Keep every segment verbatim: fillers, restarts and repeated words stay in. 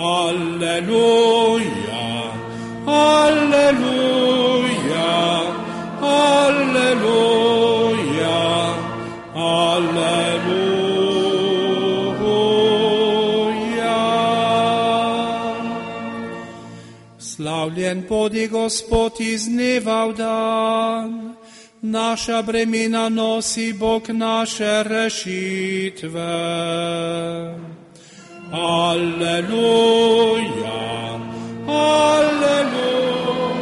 Alleluja, alleluja, alleluja, alleluja. Slavljen bodi Gospod iz dneva v dan, naša bremena nosi Bog naše rešitve. Alleluja, alleluja.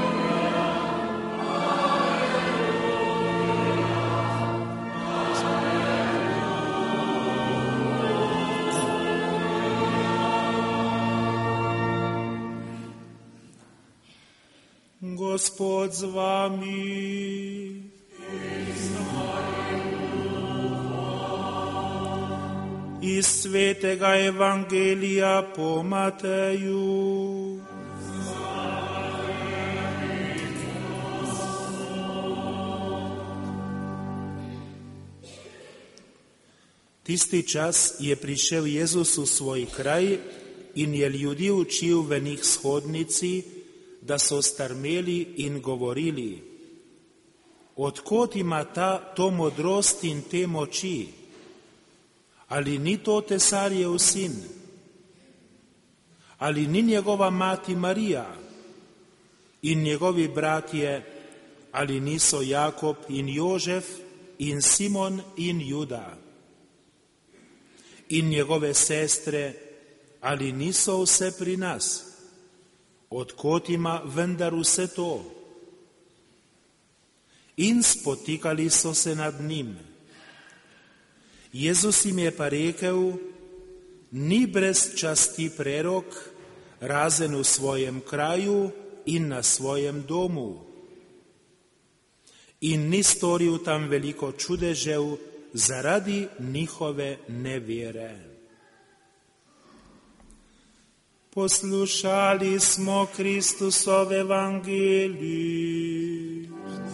Gospod z vami. Iz svetega evangelija po Mateju. Tisti čas je prišel Jezus v svoj kraj in je ljudi učil v njih shodnici, da so strmeli in govorili: Odkot ima ta to modrost in te moči? Ali ni to Tesarjev sin? Ali ni njegova mati Marija in njegovi bratje, ali niso Jakob in Jožef in Simon in Juda? In njegove sestre, ali niso vse pri nas? Odkot ima vendar vse to? In spotikali so se nad njim. Jezus jim je pa rekel: Ni brez časti prerok, razen v svojem kraju in na svojem domu. In ni storil tam veliko čudežev zaradi njihove nevere. Poslušali smo Kristusov evangelij.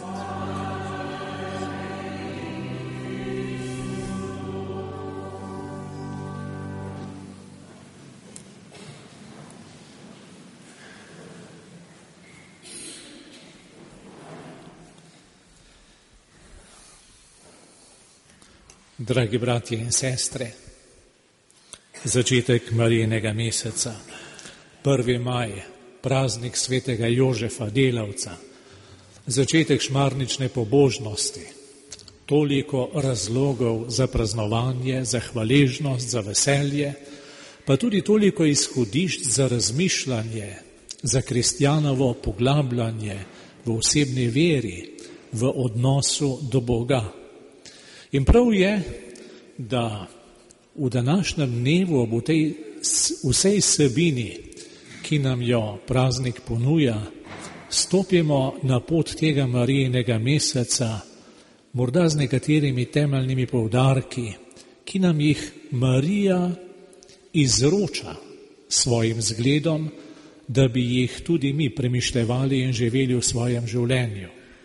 Dragi bratje in sestre, začetek Marijinega meseca, prvi maj, praznik svetega Jožefa, delavca, začetek šmarnične pobožnosti, toliko razlogov za praznovanje, za hvaležnost, za veselje, pa tudi toliko izhodišč za razmišljanje, za kristjanovo poglabljanje v osebni veri, v odnosu do Boga. In prav je, da v današnjem dnevu ob tej vsej sebini, ki nam jo praznik ponuja, stopimo na pot tega Marijinega meseca, morda z nekaterimi temeljnimi poudarki, ki nam jih Marija izroča svojim zgledom, da bi jih tudi mi premišljevali in živeli v svojem življenju.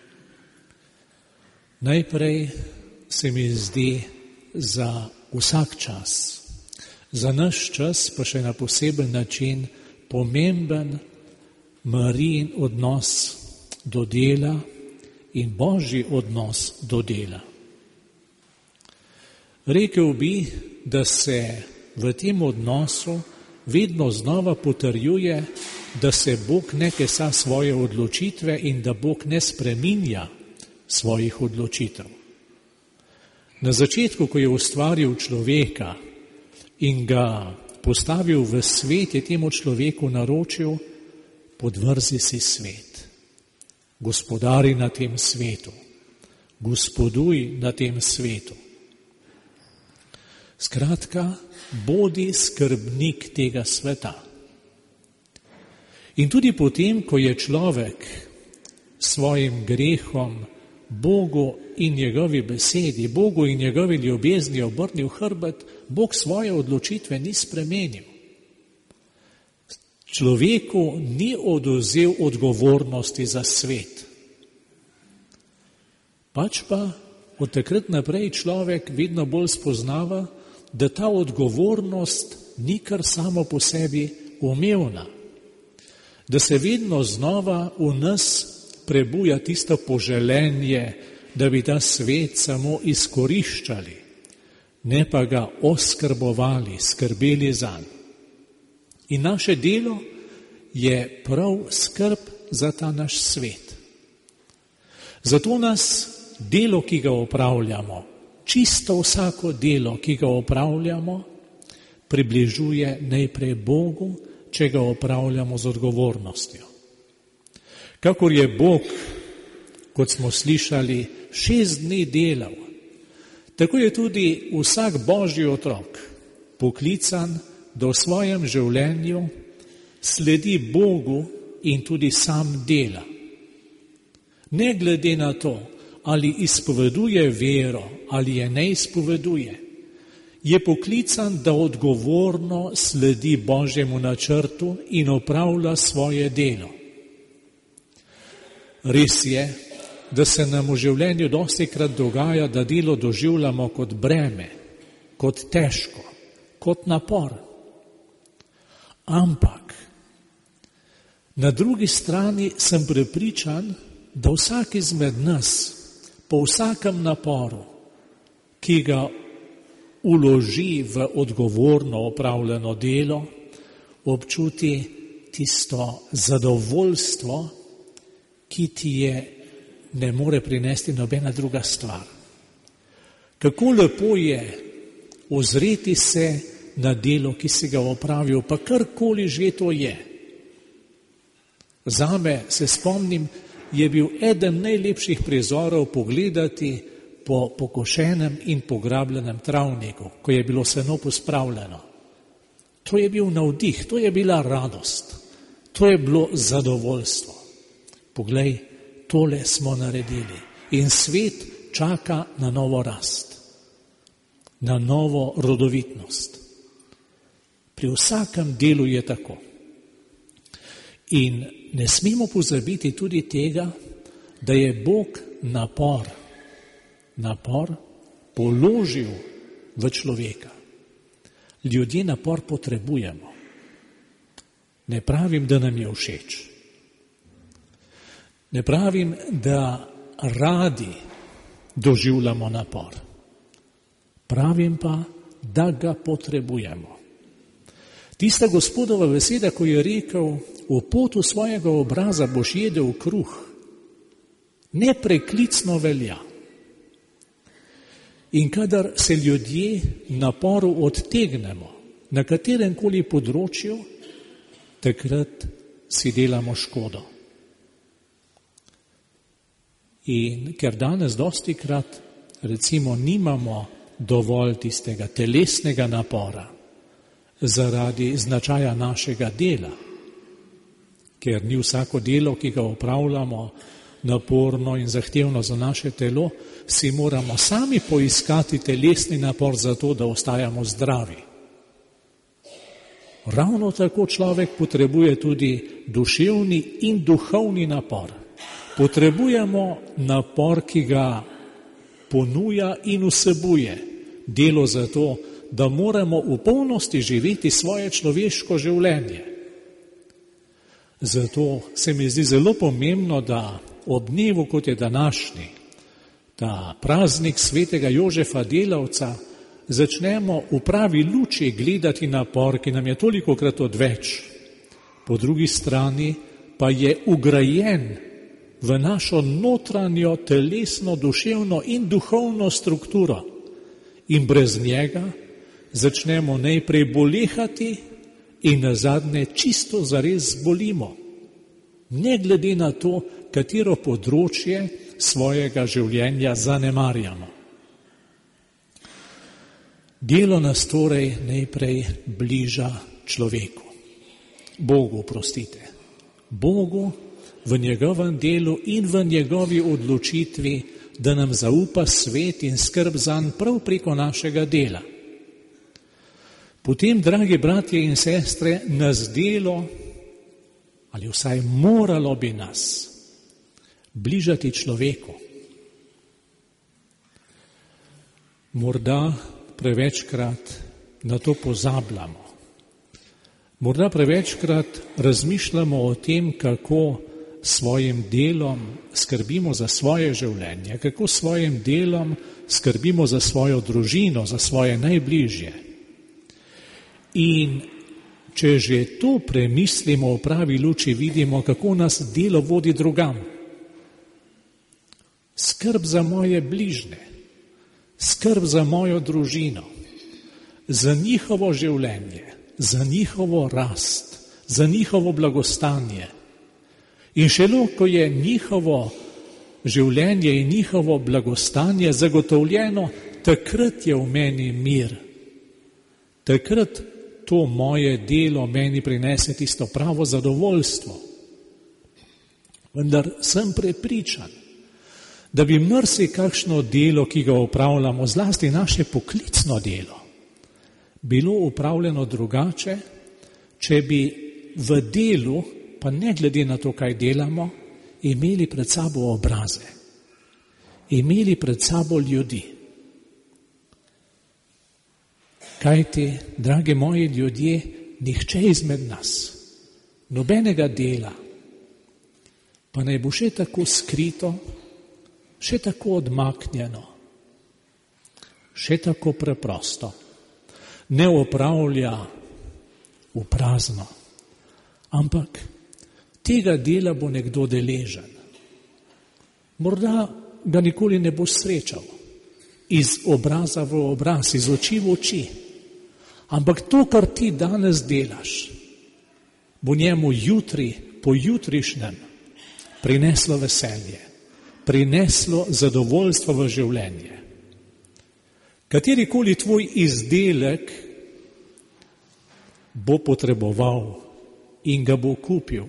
Najprej se mi zdi za vsak čas, za naš čas pa še na poseben način pomemben Marijin odnos do dela in Božji odnos do dela. Rekel bi, da se v tem odnosu vedno znova potrjuje, da se Bog ne kesa svoje odločitve in da Bog ne spreminja svojih odločitev. Na začetku, ko je ustvaril človeka in ga postavil v svet, je temu človeku naročil: podvrzi si svet, gospodari na tem svetu, gospoduj na tem svetu. Skratka, bodi skrbnik tega sveta. In tudi potem, ko je človek svojim grehom Bogu in njegovi besedi, Bogu in njegovi ljubezni obrnil hrbet, Bog svoje odločitve ni spremenil. Človeku ni odvzel odgovornosti za svet. Pač pa od takrat naprej človek vedno bolj spoznava, da ta odgovornost ni kar samo po sebi umevna, da se vedno znova v nas prebuja tisto poželenje, da bi ta svet samo izkoriščali, ne pa ga oskrbovali, skrbeli zanj. In naše delo je prav skrb za ta naš svet. Zato nas delo, ki ga opravljamo, čisto vsako delo, ki ga opravljamo, približuje najprej Bogu, če ga opravljamo z odgovornostjo. Kakor je Bog, kot smo slišali, šest dni delal, tako je tudi vsak Božji otrok poklican, da v svojem življenju sledi Bogu in tudi sam dela. Ne glede na to, ali izpoveduje vero, ali je ne izpoveduje, je poklican, da odgovorno sledi Božjemu načrtu in opravlja svoje delo. Res je, da se nam v življenju dostikrat dogaja, da delo doživljamo kot breme, kot težko, kot napor. Ampak na drugi strani sem prepričan, da vsak izmed nas po vsakem naporu, ki ga uloži v odgovorno opravljeno delo, občuti tisto zadovoljstvo, ki ti je ne more prinesti nobena druga stvar. Kako lepo je ozreti se na delo, ki si ga opravil, pa karkoli že to je. Zame, se spomnim, je bil eden najlepših prizorov pogledati po pokošenem in pograbljenem travniku, ko je bilo seno pospravljeno. To je bil navdih, to je bila radost, to je bilo zadovoljstvo. Poglej, tole smo naredili in svet čaka na novo rast, na novo rodovitnost. Pri vsakem delu je tako. In ne smemo pozabiti tudi tega, da je Bog napor, napor položil v človeka. Ljudje napor potrebujemo. Ne pravim, da nam je všeč. Ne pravim, da radi doživljamo napor. Pravim pa, da ga potrebujemo. Tista Gospodova beseda, ko je rekel, v potu svojega obraza boš jedel kruh, nepreklicno velja. In kadar se ljudje naporu odtegnemo na kateremkoli področju, takrat si delamo škodo. In ker danes dostikrat recimo nimamo dovolj tistega telesnega napora zaradi značaja našega dela, ker ni vsako delo, ki ga opravljamo, naporno in zahtevno za naše telo, si moramo sami poiskati telesni napor za to, da ostajamo zdravi. Ravno tako človek potrebuje tudi duševni in duhovni napor. Potrebujemo napor, ki ga ponuja in vsebuje delo za to, da moramo v polnosti živeti svoje človeško življenje. Zato se mi zdi zelo pomembno, da ob dnevu, kot je današnji, ta praznik svetega Jožefa Delavca, začnemo v pravi luči gledati napor, ki nam je tolikokrat odveč. Po drugi strani pa je ugrajen v našo notranjo, telesno, duševno in duhovno strukturo. In brez njega začnemo najprej bolehati in nazadnje čisto zares zbolimo. Ne glede na to, katero področje svojega življenja zanemarjamo. Delo nas torej najprej bliža človeku. Bogu, prostite. Bogu v njegovem delu in v njegovi odločitvi, da nam zaupa svet in skrb zanj prav preko našega dela. Potem, dragi bratje in sestre, nas delo, ali vsaj moralo bi nas, bližati človeku. Morda prevečkrat na to pozabljamo. Morda prevečkrat razmišljamo o tem, kako svojim delom skrbimo za svoje življenje, kako svojim delom skrbimo za svojo družino, za svoje najbližje. In če že to premislimo v pravi luči, vidimo, kako nas delo vodi drugam. Skrb za moje bližnje, skrb za mojo družino, za njihovo življenje, za njihovo rast, za njihovo blagostanje. In šele, ko je njihovo življenje in njihovo blagostanje zagotovljeno, takrat je v meni mir. Takrat to moje delo meni prinese tisto pravo zadovoljstvo. Vendar sem prepričan, da bi marsikakšno delo, ki ga opravljamo, zlasti naše poklicno delo, bilo upravljeno drugače, če bi v delu, pa ne glede na to, kaj delamo, imeli pred sabo obraze, imeli pred sabo ljudi. Kajti, drage moji ljudje, nihče izmed nas, nobenega dela, pa naj bo še tako skrito, še tako odmaknjeno, še tako preprosto, ne opravlja v prazno, ampak tega dela bo nekdo deležen. Morda ga nikoli ne boš srečal, iz obraza v obraz, iz oči v oči, ampak to, kar ti danes delaš, bo njemu jutri, po jutrišnjem, prineslo veselje, prineslo zadovoljstvo v življenje. Katerikoli tvoj izdelek bo potreboval in ga bo kupil,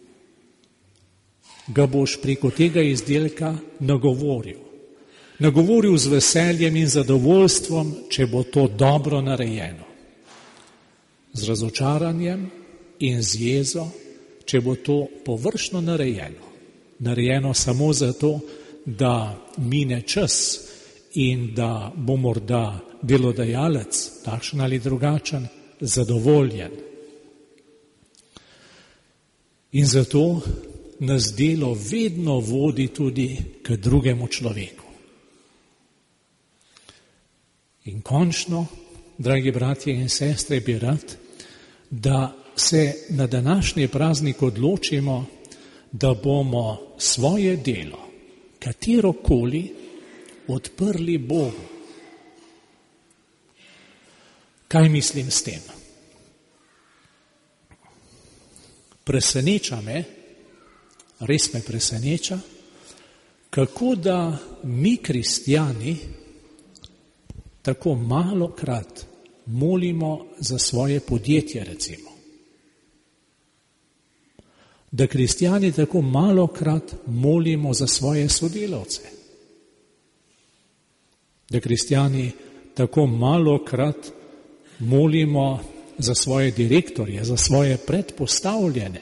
ga boš preko tega izdelka nagovoril. Nagovoril z veseljem in zadovoljstvom, če bo to dobro narejeno. Z razočaranjem in z jezo, če bo to površno narejeno. Narejeno samo zato, da mine čas in da bo morda delodajalec, takšen ali drugačen, zadovoljen. In zato nas delo vedno vodi tudi k drugemu človeku. In končno, dragi bratje in sestre, bi rad, da se na današnji praznik odločimo, da bomo svoje delo, katerokoli, odprli Bogu. Kaj mislim s tem? Preseneča me, res me preseneča, kako da mi, kristjani, tako malokrat molimo za svoje podjetje, recimo. Da kristjani tako malokrat molimo za svoje sodelavce. Da kristjani tako malokrat molimo za svoje direktorje, za svoje predpostavljene.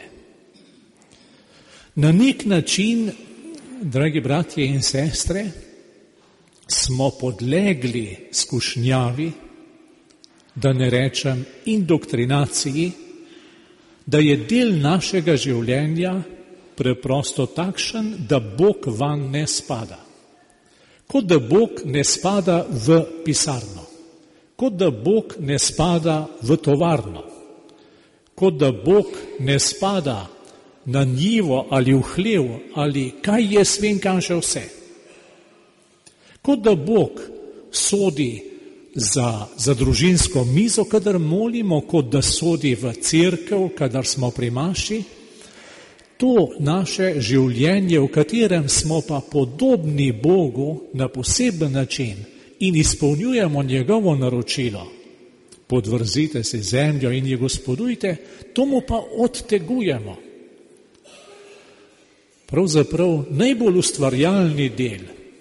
Na nek način, dragi bratje in sestre, smo podlegli skušnjavi, da ne rečem indoktrinaciji, da je del našega življenja preprosto takšen, da Bog vanj ne spada. Kot da Bog ne spada v pisarno, kot da Bog ne spada v tovarno, kot da Bog ne spada na njivo ali v hlev ali kaj je svem kam še vse. Kot da Bog sodi za, za družinsko mizo, kadar molimo, kot da sodi v cerkev, kadar smo pri maši. To naše življenje, v katerem smo pa podobni Bogu na poseben način in izpolnjujemo njegovo naročilo, podvrzite se zemljo in je gospodujte, tomu pa odtegujemo. Pravzaprav najbolj ustvarjalni del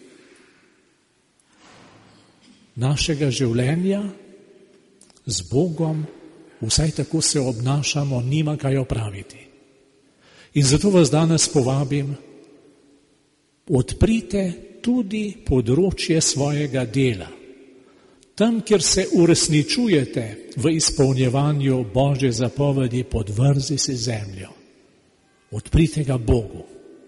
našega življenja z Bogom, vsaj tako se obnašamo, nima kaj opraviti. In zato vas danes povabim, odprite tudi področje svojega dela. Tam, kjer se uresničujete v izpolnjevanju Božje zapovedi, podvrzi si zemljo. Odprite ga Bogu.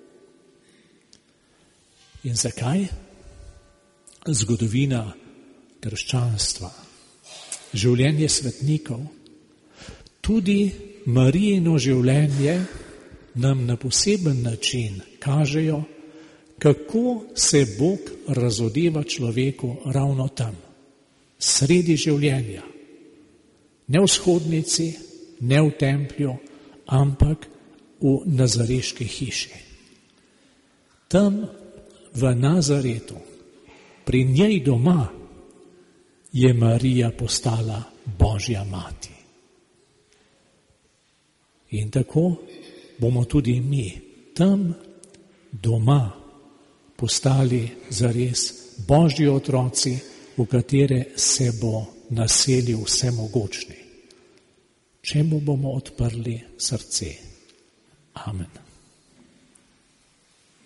In zakaj? Zgodovina krščanstva, življenje svetnikov, tudi Marijino življenje nam na poseben način kažejo, kako se Bog razodeva človeku ravno tam, sredi življenja. Ne v shodnici, ne v templju, ampak v nazareški hiši. Tam v Nazaretu, pri njej doma, je Marija postala Božja mati. In tako bomo tudi mi tam doma postali zares Božji otroci, v katere se bo naselil vsemogočni, če mu bomo odprli srce. Amen.